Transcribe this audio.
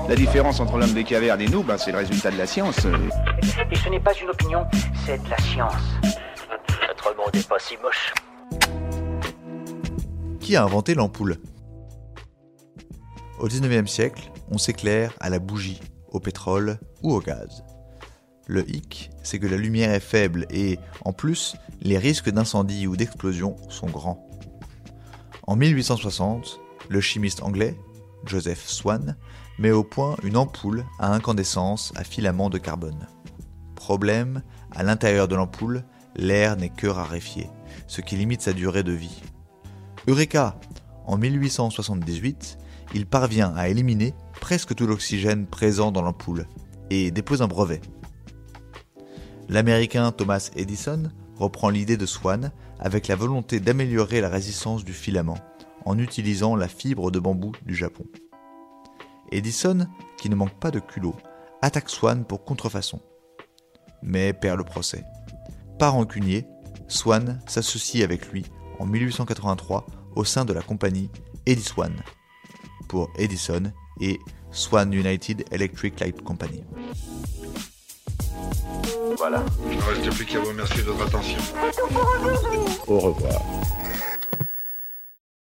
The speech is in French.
La différence entre l'homme des cavernes et nous, c'est le résultat de la science. Et ce n'est pas une opinion, c'est de la science. Notre monde n'est pas si moche. Qui a inventé l'ampoule ? Au XIXe siècle, on s'éclaire à la bougie, au pétrole ou au gaz. Le hic, c'est que la lumière est faible et, en plus, les risques d'incendie ou d'explosion sont grands. En 1860, le chimiste anglais, Joseph Swan, met au point une ampoule à incandescence à filament de carbone. Problème, à l'intérieur de l'ampoule, l'air n'est que raréfié, ce qui limite sa durée de vie. Eureka ! En 1878, il parvient à éliminer presque tout l'oxygène présent dans l'ampoule et dépose un brevet. L'Américain Thomas Edison reprend l'idée de Swan avec la volonté d'améliorer la résistance du filament en utilisant la fibre de bambou du Japon. Edison, qui ne manque pas de culot, attaque Swan pour contrefaçon, mais perd le procès. Par rancunier, Swan s'associe avec lui en 1883 au sein de la compagnie Ediswan pour Edison et Swan United Electric Light Company. Voilà. Il ne reste plus qu'à vous remercier de votre attention. Au revoir.